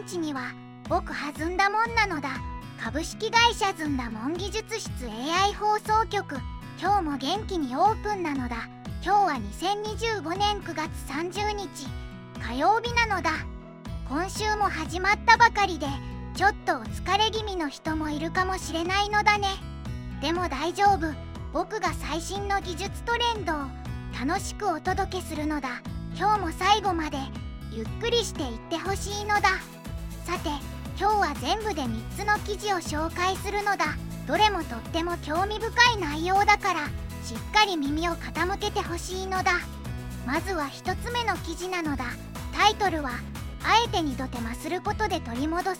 現地には僕はずんだもんなのだ。株式会社ずんだもん技術室 AI 放送局、今日も元気にオープンなのだ。今日は2025年9月30日火曜日なのだ。今週も始まったばかりでちょっとお疲れ気味の人もいるかもしれないのだね。でも大丈夫、僕が最新の技術トレンドを楽しくお届けするのだ。今日も最後までゆっくりしていってほしいのだ。さて、今日は全部で3つの記事を紹介するのだ。どれもとっても興味深い内容だからしっかり耳を傾けてほしいのだ。まずは1つ目の記事なのだ。タイトルはあえて2度手間することで取り戻す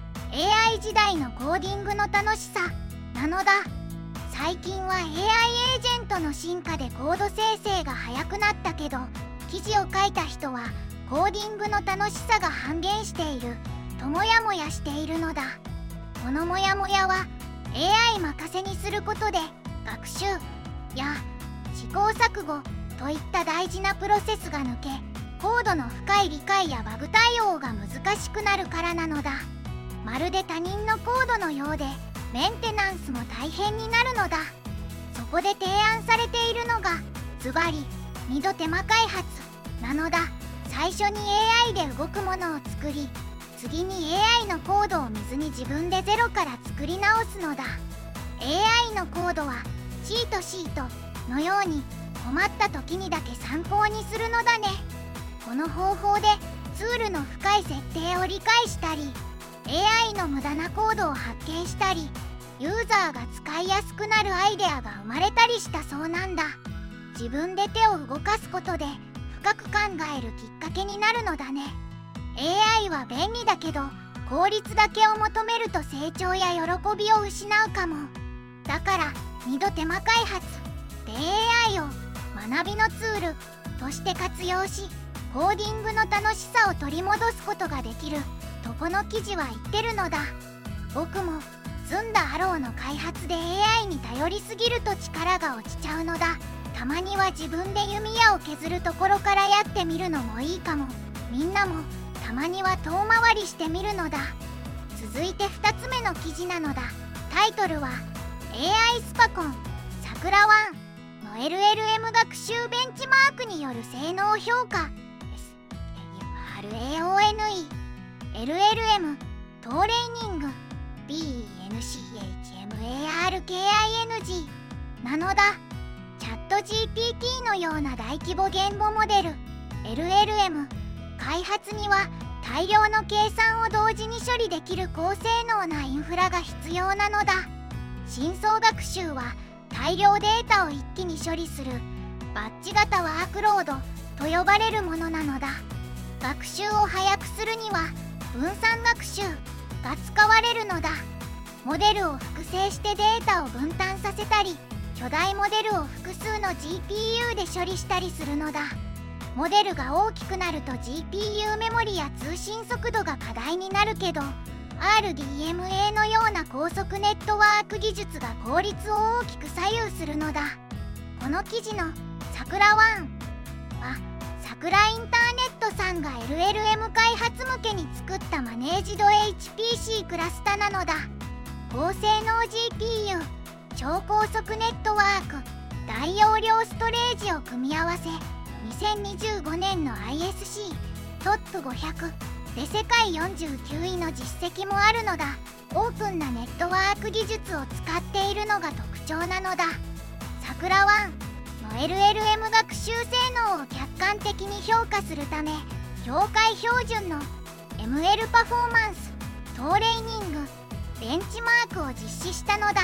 AI 時代のコーディングの楽しさなのだ。最近は AI エージェントの進化でコード生成が早くなったけど、記事を書いた人はコーディングの楽しさが半減しているともやもやしているのだ。このモヤモヤは AI 任せにすることで学習や試行錯誤といった大事なプロセスが抜け、コードの深い理解やバグ対応が難しくなるからなのだ。まるで他人のコードのようでメンテナンスも大変になるのだ。そこで提案されているのがズバリ2度手間開発なのだ。最初に AI で動くものを作り、次に AI のコードを見ずに自分でゼロから作り直すのだ。 AI のコードはシートシートのように困った時にだけ参考にするのだね。この方法でツールの深い設定を理解したり、 AI の無駄なコードを発見したり、ユーザーが使いやすくなるアイデアが生まれたりしたそうなんだ。自分で手を動かすことで深く考えるきっかけになるのだね。 AI は便利だけど効率だけを求めると成長や喜びを失うかも。だから2度手間開発で AI を学びのツールとして活用し、コーディングの楽しさを取り戻すことができるとこの記事は言ってるのだ。僕も積んだハローの開発で AI に頼りすぎると力が落ちちゃうのだ。たまには自分で弓矢を削るところからやってみるのもいいかも。みんなもたまには遠回りしてみるのだ。続いて2つ目の記事なのだ。タイトルは AI スパコンさくら1の LLM 学習ベンチマークによる性能評価 RAONE LLM トーレーニング BNCHMARKING なのだ。チャット GPT のような大規模言語モデル LLM 開発には大量の計算を同時に処理できる高性能なインフラが必要なのだ。深層学習は大量データを一気に処理するバッチ型ワークロードと呼ばれるものなのだ。学習を早くするには分散学習が使われるのだ。モデルを複製してデータを分担させたり、巨大モデルを複数の GPU で処理したりするのだ。モデルが大きくなると GPU メモリや通信速度が課題になるけど、 RDMA のような高速ネットワーク技術が効率を大きく左右するのだ。この記事のさくら1はさくらインターネットさんが LLM 開発向けに作ったマネージド HPC クラスターなのだ。高性能 GPU、 超高速ネットワーク、大容量ストレージを組み合わせ、2025年の ISC トップ500で世界49位の実績もあるのだ。オープンなネットワーク技術を使っているのが特徴なのだ。さくら1の LLM 学習性能を客観的に評価するため、業界標準の ML パフォーマンストーレーニングベンチマークを実施したのだ。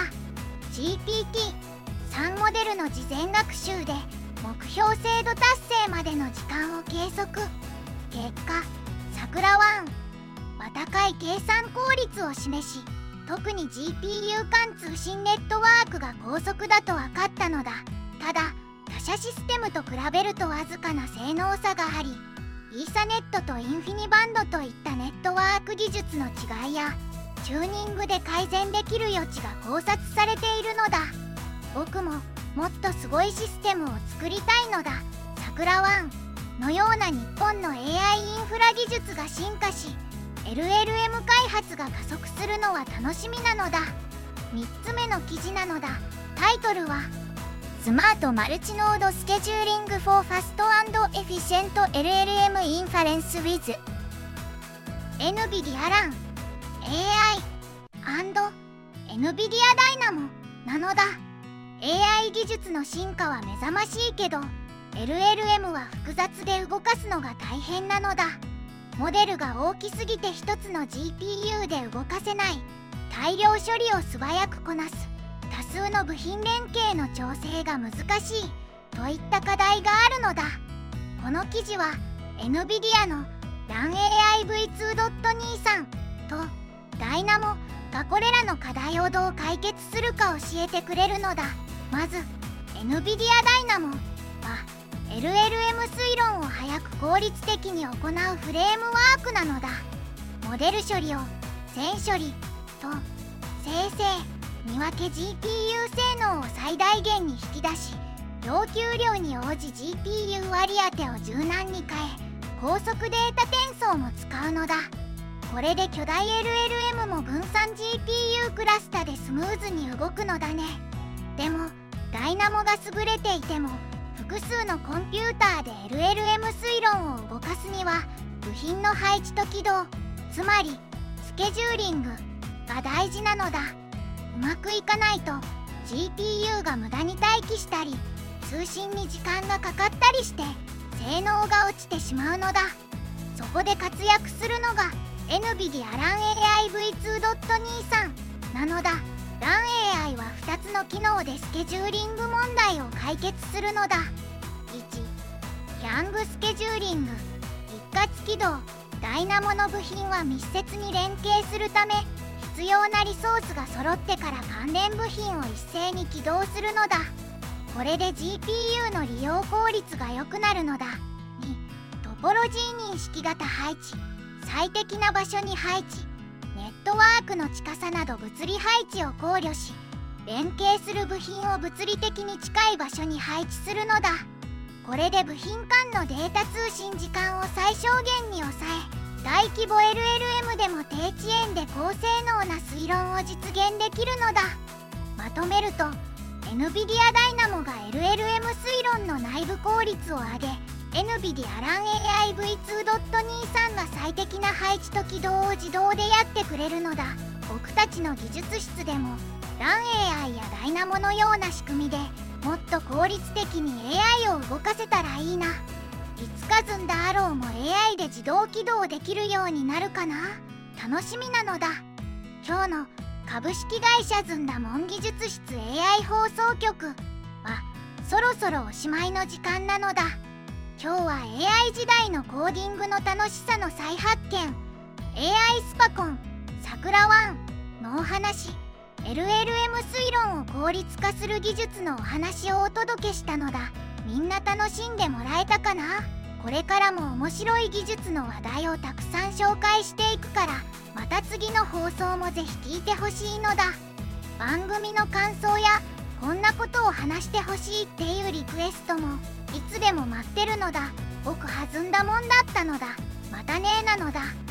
GPT-3 モデルの事前学習で目標精度達成までの時間を計測。結果、さくら1は高い計算効率を示し、特に GPU 間通信ネットワークが高速だと分かったのだ。ただ、他社システムと比べるとわずかな性能差があり、イーサネットとインフィニバンドといったネットワーク技術の違いやチューニングで改善できる余地が考察されているのだ。僕ももっとすごいシステムを作りたいのだ。さくら1のような日本の AI インフラ技術が進化し、 LLM 開発が加速するのは楽しみなのだ。3つ目の記事なのだ。タイトルはスマートマルチノードスケジューリング for fast and efficient LLM inference with NVIDIA RAN AI and NVIDIA Dynamo なのだ。 AI 技術の進化は目覚ましいけど LLM は複雑で動かすのが大変なのだ。モデルが大きすぎて一つの GPU で動かせない、大量処理を素早くこなす、多数の部品連携の調整が難しいといった課題があるのだ。この記事は NVIDIA の RANAI-V2.23 と Dynamo がこれらの課題をどう解決するか教えてくれるのだ。まず NVIDIA Dynamo は LLM 推論を早く効率的に行うフレームワークなのだ。モデル処理を線処理と生成見分け GPU 性能を最大限に引き出し、要求量に応じ GPU 割り当てを柔軟に変え、高速データ転送も使うのだ。これで巨大 LLM も分散 GPU クラスターでスムーズに動くのだね。でもダイナモが優れていても複数のコンピューターで LLM 推論を動かすには部品の配置と起動、つまりスケジューリングが大事なのだ。うまくいかないと GPU が無駄に待機したり通信に時間がかかったりして性能が落ちてしまうのだ。そこで活躍するのが NVIDIA RANAI-V2.23 なのだ。RAN AI は2つの機能でスケジューリング問題を解決するのだ。1、ヤングスケジューリング、一括起動。ダイナモの部品は密接に連携するため必要なリソースが揃ってから関連部品を一斉に起動するのだ。これで GPU の利用効率が良くなるのだ。2、トポロジー認識型配置、最適な場所に配置、ネットワークの近さなど物理配置を考慮し、連携する部品を物理的に近い場所に配置するのだ。これで部品間のデータ通信時間を最小限に抑え、大規模 LLM でも低遅延で高性能な推論を実現できるのだ。まとめると NVIDIA Dynamo が LLM 推論の内部効率を上げ、NVIDIA RANAI-V2.23 が最適な配置と起動を自動でやってくれるのだ。僕たちの技術室でも RAN AI や Dynamo のような仕組みでもっと効率的に AI を動かせたらいいな。いつかずんだアローも AI で自動起動できるようになるかな。楽しみなのだ。今日の株式会社ずんだもん技術室 AI 放送局はそろそろおしまいの時間なのだ。今日は AI 時代のコーディングの楽しさの再発見、 AI スパコンさくらワンのお話、 LLM 推論を効率化する技術のお話をお届けしたのだ。みんな楽しんでもらえたかな。これからも面白い技術の話題をたくさん紹介していくから、また次の放送もぜひ聞いてほしいのだ。番組の感想やこんなことを話してほしいっていうリクエストもいつでも待ってるのだ。僕弾んだもんだったのだ。またねーなのだ。